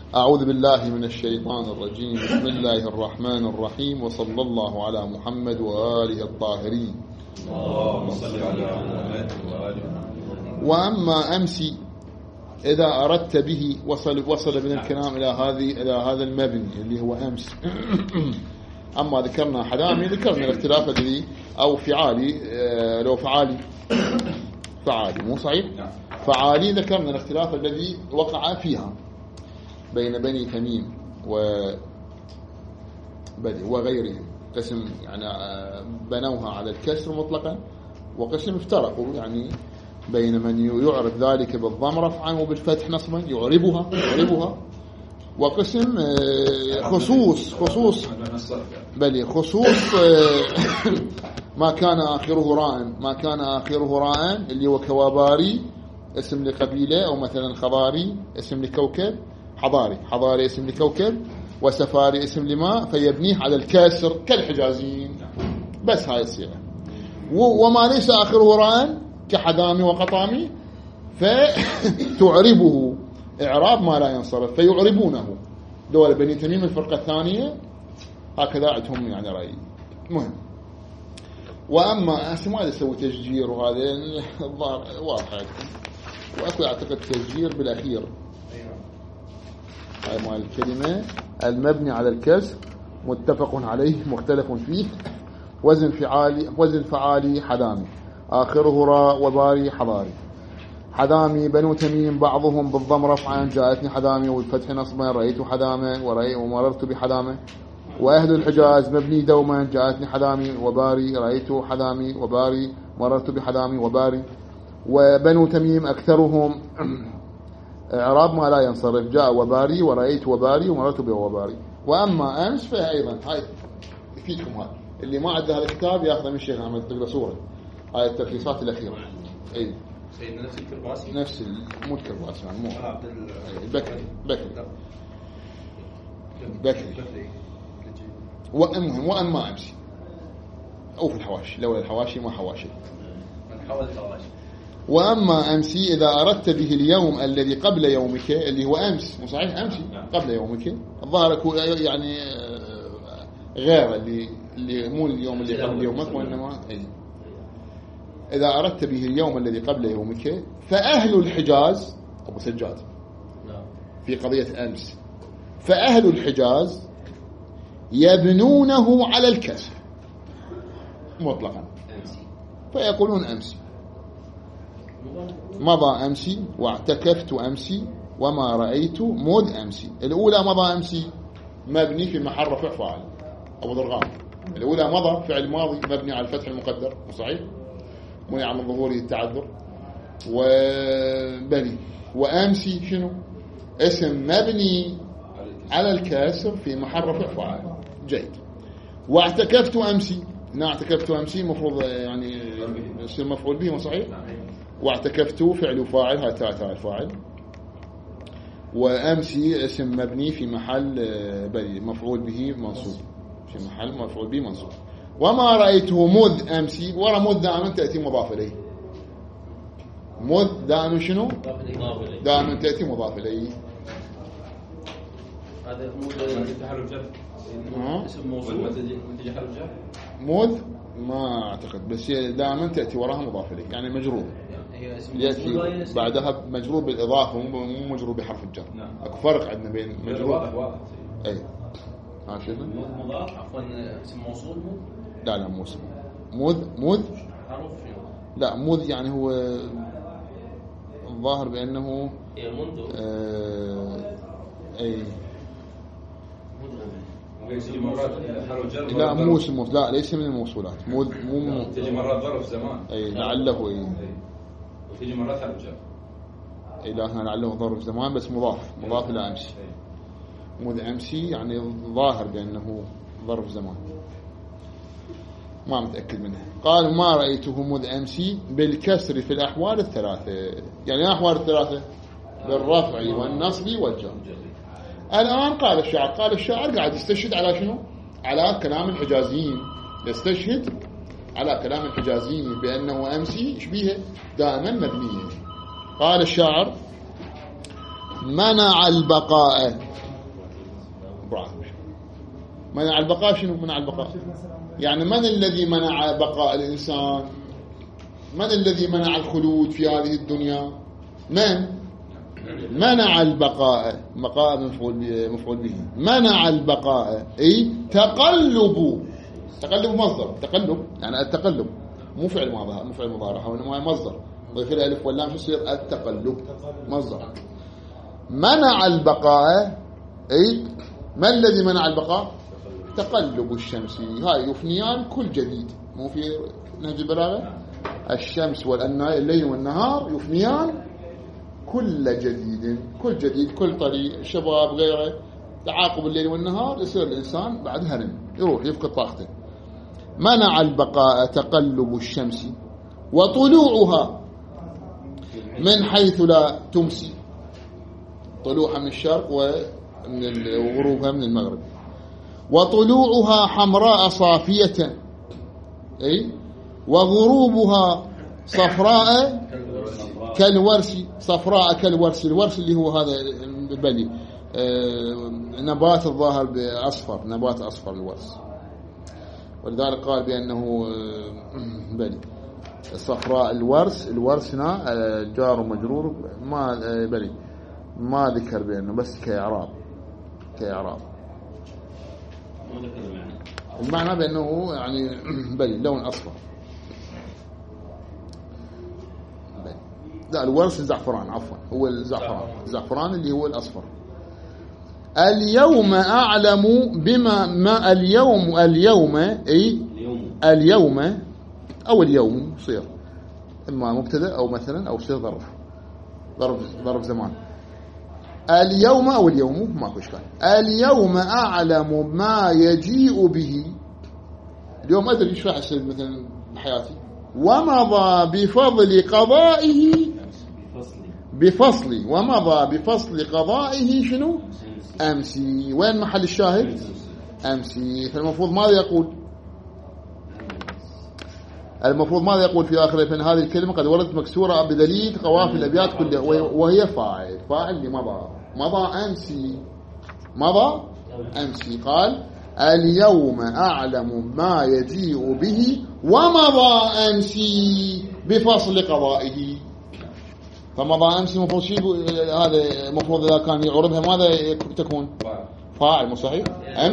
أعوذ بالله من الشيطان الرجيم. بسم الله الرحمن الرحيم، وصلى الله على محمد وآله الطاهرين. اللهم صل على محمد وآله. وأما أمسي إذا أردت به وصل بنا الكلام إلى هذا المبني اللي هو أمس. أما ذكرنا حدامي، ذكرنا الاختلاف الذي أو فعالي، لو فعالي مو صحيح؟ فعالي ذكرنا الاختلاف الذي وقع فيها بين بني تميم وغيرهم. قسم يعني بنوها على الكسر مطلقا، وقسم افترقوا يعني بين من يعرف ذلك بالضم رفعا وبالفتح نصبا يعربها، وقسم خصوص ما كان آخره راء اللي هو كواباري اسم لقبيلة، أو مثلا خضاري اسم لكوكب، حضاري اسم لكوكب، وسفاري اسم لماء، فيبنيه على الكسر كالحجازين. بس هاي الصيغة. وما ليس آخره راء كحدامي وقطامي فتعربه إعراب ما لا ينصرف فيعربونه. دول بني تميم الفرقة الثانية هكذا عندهم يعني رأي مهم. وأما ما يسوي تشجير، وهذا الظاهر واضح عندكم، وأكو أعتقد تشجير بالأخير. هاي مال الكلمة المبني على الكسر متفق عليه مختلف فيه. وزن فعالي حدامي، آخره راء وباري حضاري. حدامي بنو تميم بعضهم بالضم رفعا جاءتني حدامي، والفتح نصبا رأيت حدامة ومررت بحدامة. وأهل الحجاز مبني دوما جاءتني حدامي وباري، رأيت حدامي وباري، مررت بحدامي وباري. وبنو تميم أكثرهم إعراب ما لا ينصرف، جاء وباري ورأيت وباري ومررت بوباري. وأما أمس فأيضا هاي يفيدكم، هاي اللي ما عنده هذا الكتاب يأخذ من الشيخ أحمد تقرأ صورة هاي التلخيصات الأخيرة. أي سيدنا نفس الكرباسي، نفس مو الكرباسي يعني مو بكري. وأما أمسي أو في الحواشي، لولا الحواشي ما حواشي من حول الحواشي. وأما أمسي إذا أردت به اليوم الذي قبل يومك اللي هو أمس، مو صحيح أمسي قبل يومك، الظاهر يعني غير اللي مو اليوم اللي قبل يومك، وإنما إذا أردت به اليوم الذي قبل يومك فأهل الحجاز أبو سجاد في قضية أمس، فأهل الحجاز يبنونه على الكسر مطلقا، فيقولون أمسي، مضى أمسي، واعتكفت أمسي، وما رأيت مذ أمسي. الأولى مضى أمسي مبني في محل رفع فاعل أبو ضرغام. الأولى مضى فعل ماضي مبني على الفتح المقدر صحيح، منع من ظهوره التعذر. وبني وأمسي شنو؟ اسم مبني على الكسر في محل رفع فاعل. جيد. واعتكفت أمسي، اعتكفت أمسي مفروض يعني يصير مفعول به صحيح. واعتكفت فعل فاعل، هاي تاء الفاعل. وأمسي اسم مبني في محل مفعول به منصوب، في محل مفعول به منصوب. وما رأيته مذ أمسي، ورا مذ دائما تأتي مضاف إليه. مذ دائما شنو؟ دائما تأتي مضاف إليه. هذا مذ تحرف جر، اسم موصول منتج حرف جر. مذ ما أعتقد، بس دائما تأتي وراها مضاف إليه يعني مجرور، يأتي بعدها مجرور بالإضافة مو مجرور بحرف الجر. أكو فرق عندنا بين مجرور أي مضاف عفوا اسم موصول لا مو اسم مذ حرف لا مذ يعني هو الظاهر بأنه أي لا مو اسم لا ليس من الموصولات. مو تجي مرات ظرف زمان أي لعله وتجي مرات حرف جر. أي لا لعله ظرف زمان بس مضاف إلى أمسي. مذ أمسي يعني ظاهر بأنه ظرف زمان، ما متأكد منه. قال ما رأيته مذ أمسي بالكسر في الأحوال الثلاثة. يعني الأحوال الثلاثة بالرفع والنصب والجر. الآن قال الشاعر قاعد يستشهد على شنو؟ على كلام الحجازيين، يستشهد على كلام الحجازيين بأنه أمسي شبيه دائما مبنية. قال الشاعر منع البقاء منع البقاء شنو منع البقاء؟ يعني من الذي منع بقاء الإنسان؟ من الذي منع الخلود في هذه الدنيا؟ من منع البقاء؟ بقاء مفعول به. منع البقاء أي تقلب مصدر، تقلب يعني التقلب مو فعل ماضي، مو فعل مضارع، هو مصدر ضيف له الف واللام شو يصير؟ التقلب مصدر. منع البقاء أي ما الذي منع البقاء؟ تقلب الشمس، هاي يفنيان كل جديد، مو في نهج البلاغة الشمس والليل والنهار يفنيان كل جديد، كل جديد كل طريق شباب غيره، تعاقب الليل والنهار يصير الإنسان بعد هرم يروح يفقد طاقته. منع البقاء تقلب الشمس وطلوعها من حيث لا تمسي، طلوعها من الشرق وغروبها من المغرب. وطلوعها حمراء صافية أي وغروبها صفراء كالورس، صفراء كالورس. الورس اللي هو هذا بلي نبات الظاهر بأصفر، نبات أصفر الورس، ولذلك قال بأنه بلي صفراء الورس هنا جار ومجرور ما بلي ما ذكر بأنه بس كإعراب المعنى بأنه يعني بلي لون أصفر. لا الورس الزعفران، عفوا هو الزعفران اللي هو الأصفر. اليوم أعلم بما ما اليوم أي اليوم أو اليوم يصير إما مبتدأ أو مثلا أو يصير ظرف زمان. اليوم أو اليوم ما إشكال. اليوم أعلم ما يجيء به، اليوم أدري إيش راح يصير مثلا بحياتي. ومضى بفضل قضائه ومضى بفصل قضائه شنو؟ أمسي. وين محل الشاهد؟ أمسي. فالمفروض ماذا يقول؟ المفروض ماذا يقول في آخر؟ فإن هذه الكلمة قد وردت مكسورة بدليل قوافي الأبيات كلها، وهي فاعل لمضى أمسي. قال اليوم أعلم ما يجيء به ومضى أمسي بفصل قضائه. فمضى أمسي المفروض شيء هذا، المفروض إذا كان يعربها ماذا تكون؟ فاعل. مو صحيح؟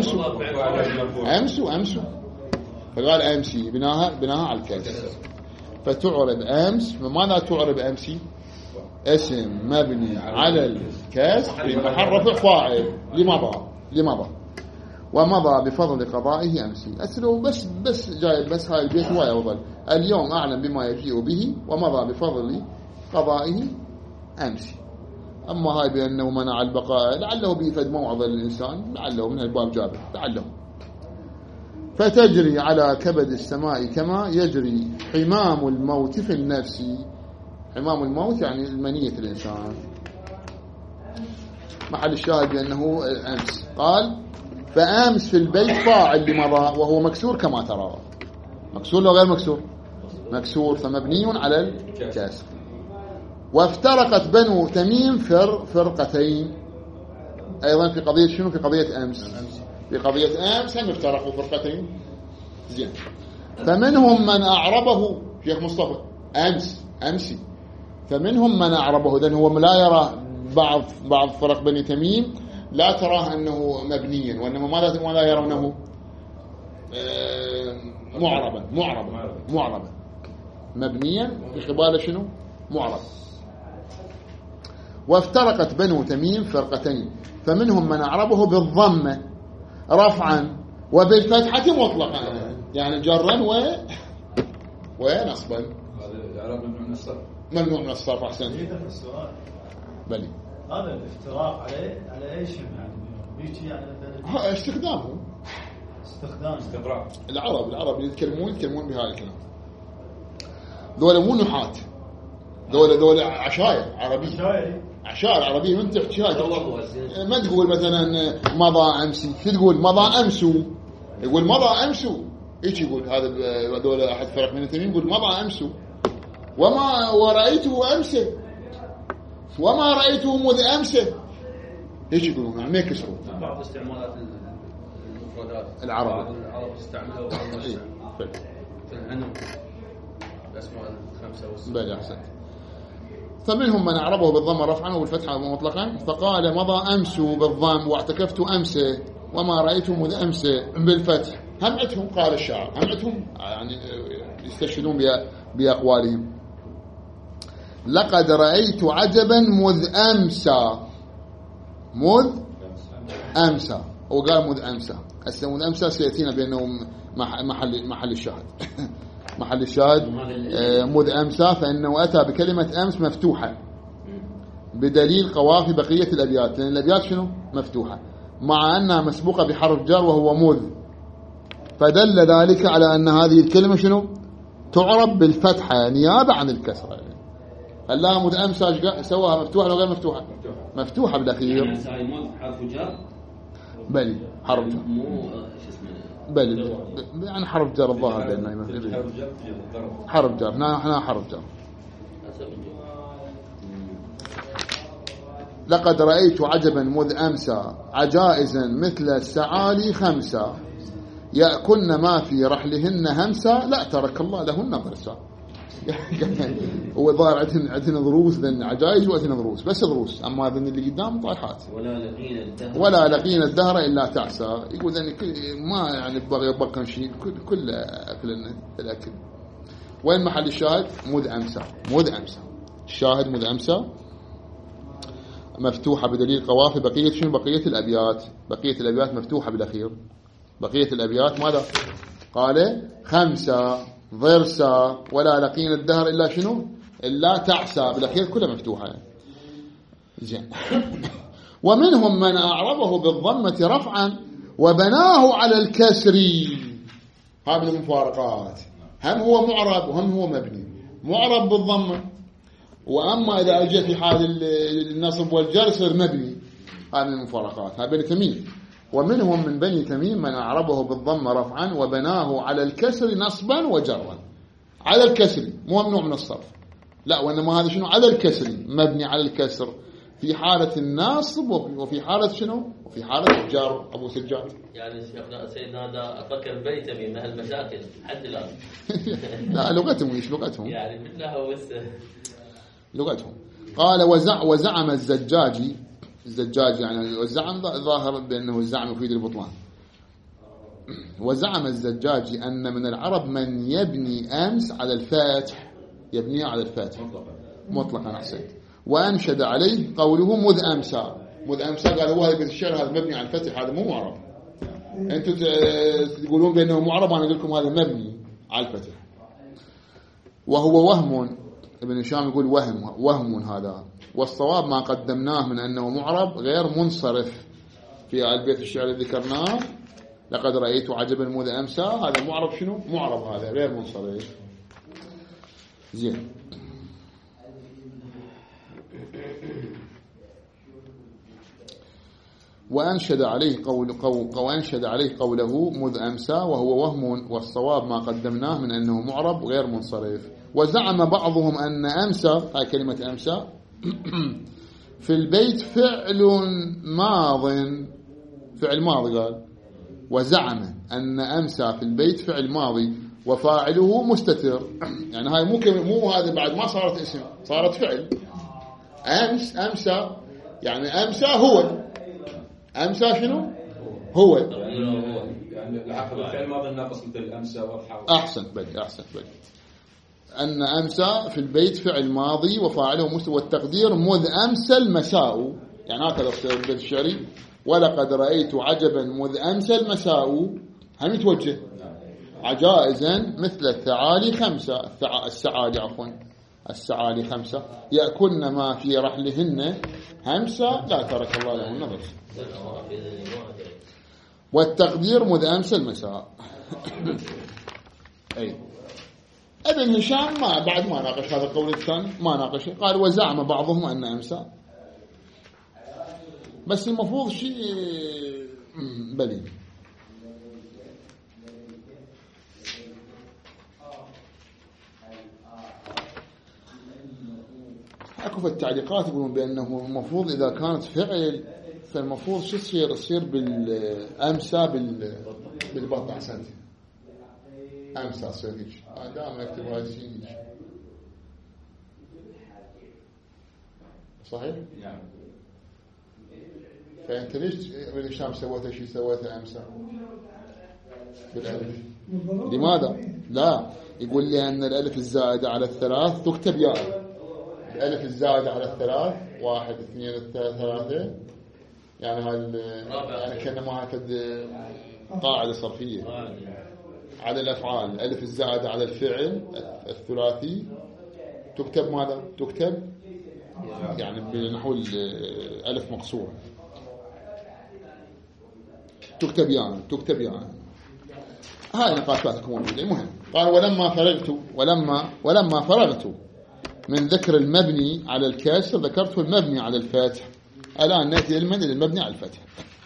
أمسو. فقال أمسي بناها على الكسر، فتعرب أمس. فماذا تعرب أمسي؟ اسم مبني على الكسر في محل رفع فاعل لمضى. ومضى بفضل قضائه أمسي. أسلو بس جاي بس هاي البيت هو يفضل. اليوم أعلم بما يجيء به ومضى بفضل قضائه أمسي. أما هاي بأنه منع البقاء لعله بيفد موعظة للإنسان، لعله من الباب جابر لعله. فتجري على كبد السماء كما يجري حمام الموت في النفس. حمام الموت يعني المنية الإنسان. محل الشاهد بأنه أمس. قال فأمس في البيت فاعل لمضى وهو مكسور كما ترى. مكسور لو غير مكسور فمبني على الكسر. وافترقت بنو تميم فرقتين أيضا في قضية شنو؟ في قضية أمس. في قضية أمس هم افترقوا فرقتين. زين. فمنهم من أعربه شيخ مصطفى أمسي. فمنهم من أعربه، لأن هو لا يرى بعض فرق بني تميم لا تراه أنه مبنيا، وإنما ماذا يرونه؟ معربا مبنيا في قبالة شنو؟ معرب. وافترقت بنو تميم فرقتين، فمنهم من أعربه بالضمة رفعا وبالفتحة مطلقا، يعني جرا ونصبا. ممنوع من الصرف. أحسن. بلي هذا الافتراق على ايش يعني؟ بيجي يعني استخدام العرب يتكلمون بهذا الكلام. دولة مو نحاة، دولة عشائر عربية. من تحكي ما تقول مثلا مضى أمسي، شو تقول؟ مضى أمسو. يقول مضى أمسو. ايش يقول هذا؟ دولة أحد فرق من التميم يقول مضى أمسو. ورأيته أمسه وما رأيته مذ أمسه. ايش يقولون يعني ما يكسروا. بعض استعمالات المفردات العرب استعملوا في العنم الاسماء الخمسه والسته. بل احسنت. فمنهم من أعربه بالضم رفعا وبالفتحة مطلقا فقال مضى أمس بالضم واعتكفت أمس وما رأيت مذ أمس بالفتح. همعتهم قال الشاعر همعتهم يعني يستشهدون بأقوالهم. لقد رأيت عجبا مذ أمسى وقال مذ أمسى. مذ أمسى سيأتينا بأنه محل الشاهد محل الشاهد مذ أمسى فإنه أتى بكلمة أمس مفتوحة بدليل قوافي بقية الأبيات لأن الأبيات شنو مفتوحة مع أنها مسبوقة بحرف جر وهو مذ فدل ذلك على أن هذه الكلمة شنو تعرب بالفتحة نيابة عن الكسرة. الله مذ أمسى سواها مفتوحة ولا غير مفتوحة مفتوحة بالأخير حرف جر بل حرف جر بل يعني حرف جر الظاهر بأنه حرف جر نحن حرف جر. لقد رأيت عجبا مذ أمسى عجائزا مثل السعالي خمسة يأكلن ما في رحلهن همسة لا ترك الله لهن ضرسا. هو ظاهر عندنا ضروس ذن عجائز وعندنا ضروس بس ضروس أما ذن اللي قدام طايحات ولا لقين الدهر إلا تعسى. يقول ذن ما يعني بقى شيء كل أكل الأكل. وين محل الشاهد مذ أمسى الشاهد مذ أمسى مفتوحة بدليل قوافي بقية شنو بقية الأبيات مفتوحة بالأخير. بقية الأبيات ماذا قال خمسة ضرسة ولا لقين الدهر إلا شنو إلا تعسى بالأخير كلها مفتوحة زين. ومنهم من أعربه بالضمة رفعا وبناه على الكسر. هذه المفارقات هم هو معرب وهم هو مبني معرب بالضمة وأما إذا أجى في حال النصب والجر يصير مبني. هذه المفارقات هذا بني تميم. ومنهم من بني تميم من أعربه بالضم رفعا وبناه على الكسر نصبا وجرا. على الكسر مو ممنوع من الصرف لا وإنما هذا شنو على الكسر مبني على الكسر في حالة الناصب وفي حالة شنو وفي حالة الجر. أبو سجاد يعني سيدنا هذا أفكر بني تميم من هالمشاكل حد الآن. لا لغتهم ايش لغتهم يعني مثلها بس لغتهم. قال وزعم الزجاجي يعني والزعم ظاهر بأنه الزعم يفيد البطلان. وزعم الزجاجي أن من العرب من يبني أمس على الفاتح يبنيه على الفاتح مطلقا أحسن. وأنشد عليه قوله مذ أمسى قال هو هذا الشعر هذا مبني على الفتح هذا مو معرب. أنتم تقولون بأنه معرب أنا أقول لكم هذا مبني على الفتح وهو وهم. ابن هشام يقول وهم هذا والصواب ما قدمناه من أنه معرب غير منصرف في البيت الشعر اللي ذكرناه. لقد رأيت عجبا مذ أمسى هذا معرب شنو معرب هذا غير منصرف زين. وأنشد عليه قوله مذ أمسى وهو وهم والصواب ما قدمناه من أنه معرب غير منصرف. وزعم بعضهم أن أمسى هاي كلمة أمسى في البيت فعل ماضي قال وزعم أن أمسى في البيت فعل ماضي وفاعله مستتر. يعني هاي مو هذا بعد ما صارت اسم صارت فعل. أمسى يعني أمسى هو أمسى شنو هو يعني العقل الفعل ماضي الناقص مثل أمسى وأضحى. أحسن بدي أن أمسى في البيت فعل ماضي وفاعله مستتر والتقدير مذ أمسى المساء يعني هكذا في البيت الشعري ولقد رأيت عجبا مذ أمسى المساء هم يتوجه عجائزا مثل الثعالي خمسة السعالي خمسة يأكلن ما في رحلهن همسة لا ترك الله لهن بس. والتقدير مذ أمسى المساء. أي ابن هشام بعد ما ناقش هذا القول الثاني ما ناقشه قال وزعم بعضهم أن أمسى بس المفروض شيء بلي. أكو في التعليقات يقولون بأنه المفروض إذا كانت فالمفروض شو يصير بالأمسى بالبطن. أحسنت، أمسى تصير هيك. دائما أكتب هاي الشيء هيك. صحيح؟ نعم. فأنت ليش ابن هشام سويته شيء سويته أمسى بالألف؟ لماذا؟ لا، يقول لي أن الألف الزائدة على الثلاث تكتب ياء. الألف الزائدة على الثلاث 1 2 3 يعني يعني كأنما هكذا قاعدة صرفية على الأفعال. الألف الزائدة على الفعل الثلاثي تكتب ماذا؟ تكتب يعني بنحو الألف مقصورة تكتب يعني هاي نقاشاتكم موجودة. المهم قال ولما فرغت من ذكر المبني على الكسر ذكرت المبني على الفتح. الآن نأتي المبني على الفتح.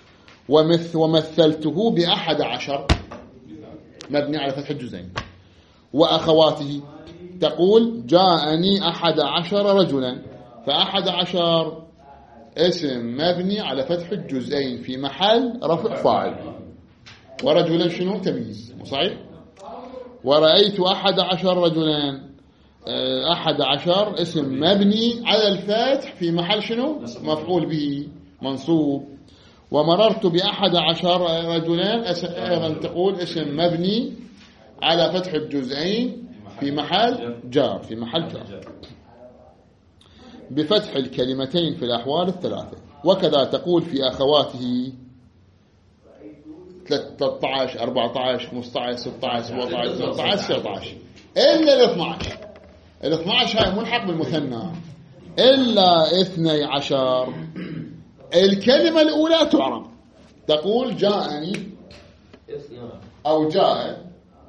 ومثلته ب11 مبني على فتح الجزئين وأخواته. تقول جاءني 11 رجلا، ف11 اسم مبني على فتح الجزئين في محل رفع فاعل، ورجلا شنو؟ تمييز. صحيح. ورأيت 11 رجلا، 11 اسم مبني على الفتح في محل شنو؟ مفعول به منصوب. ومررت ب11 رجلا أيضا تقول اسم مبني على فتح الجزئين في محل جار، بفتح الكلمتين في الأحوال الثلاثة. وكذا تقول في أخواته 13 14 15 16 17 18 19 إلا 12 هاي ملحق بالمثنى إلا 12. الكلمة الأولى تعرب. تقول جاءني أو جاء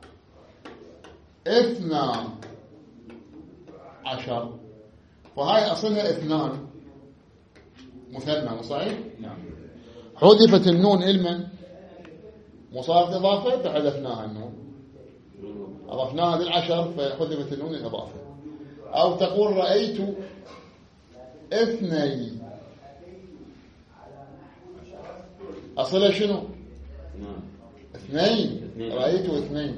12، فهاي أصلها 2 مثنى. صحيح؟ نعم. حذفت النون علما مصارفة إضافة فحذفناها النون، أضفناها لل10 فحذفت النون الإضافة. أو تقول رأيت 2، أصلها شنو؟ 2. رأيت 2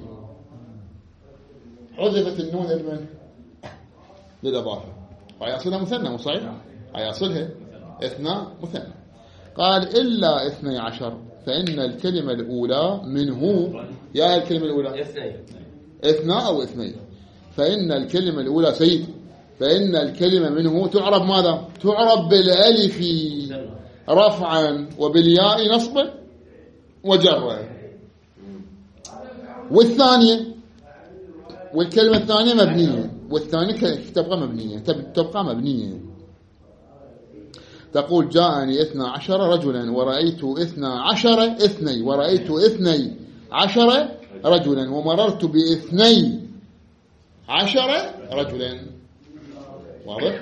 حذفت النون علما للإضافة، وهي أصلها مثنى. صحيح؟ هي أصلها 2 مثنى. قال إلا 12 فإن الكلمة الأولى منه. يا الكلمة الأولى 2 أو 2. فإن الكلمة الأولى سيد، فإن الكلمة منه تعرب ماذا؟ تعرب بالألف رفعا وبالياء نصبا وجرا. والكلمة الثانية مبنية، والثانية تبقى مبنية. تقول جاءني 12 رجلا ورأيت 12 رجلا ومررت ب12 رجلا. واضح؟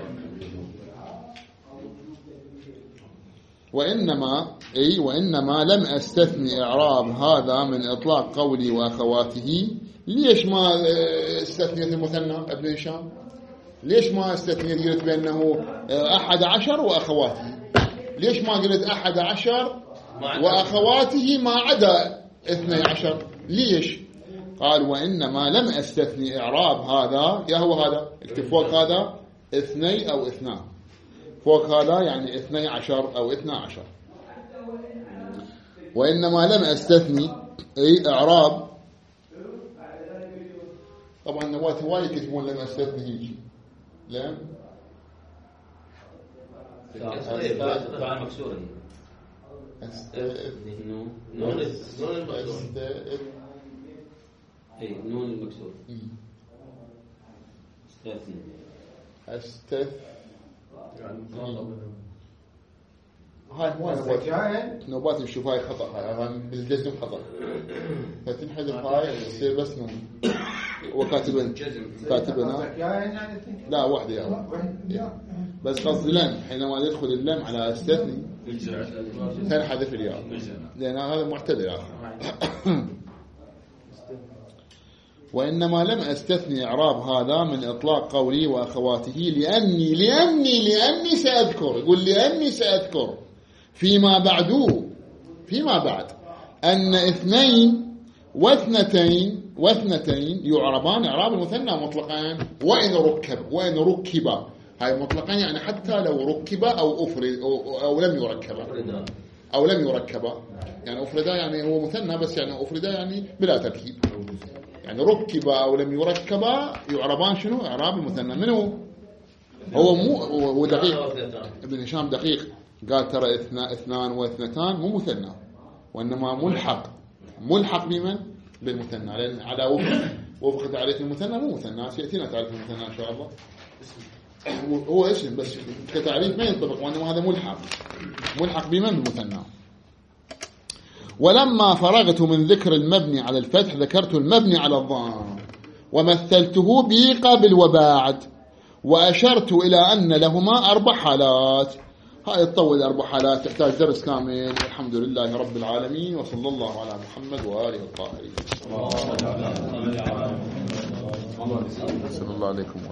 وإنما لم أستثني إعراب هذا من إطلاق قولي وأخواته. ليش ما استثنيت المثنى ابن هشام؟ ليش ما استثنيت قلت بأنه 11 وأخواته؟ ليش ما قلت 11 وأخواته ما عدا 12؟ ليش؟ قال وإنما لم أستثني إعراب هذا. يا هو هذا اكتب فوق هذا 2 أو 2 فوق هذا يعني 12 أو 12. وإنما لم أستثني إعراب. طبعا نوات هواي يكتبون لم أستثني هيك. لم طبعا مكسور نون المكسور هاي مو نوبات نشوف هاي خطأ، هاي بالجزم خطأ، فتنحذف هاي تصير بس نون. وكاتبنا لا واحدة يا بس قصدي لم حينما يدخل اللم على استثني تنحذف الياء لأن هذا معتدل آخر. وإنما لم أستثني إعراب هذا من إطلاق قولي وأخواته لأني سأذكر. يقول لأني سأذكر فيما بعد أن 2 و2 يعربان إعراب المثنى مطلقان وإن ركبا. هاي مطلقان يعني حتى لو ركبا أو لم يركبا يعني أفردا يعني هو مثنى بس يعني أفردا يعني بلا تركيب. يعني ركبا أو لم يركبا يعربان شنو؟ إعراب المثنى. منه هو دقيق ابن هشام دقيق، قال ترى 2 و2 مو مثنى وإنما ملحق بمن؟ بالمثنى، لأن على وفق تعريف المثنى مو مثنى، سيأتينا تعريف المثنى إن شاء الله. هو اسم بس كتعريف ما ينطبق، وإنما هذا ملحق بمن؟ بالمثنى. ولما فرغت من ذكر المبني على الفتح ذكرت المبني على الضم ومثلته به قبل وبعد، وأشرت إلى أن لهما 4 حالات. هاي تطول 4 حالات تحتاج درس كامل. الحمد لله رب العالمين، وصلى الله على محمد وآله الطاهرين. صلى الله عليكم.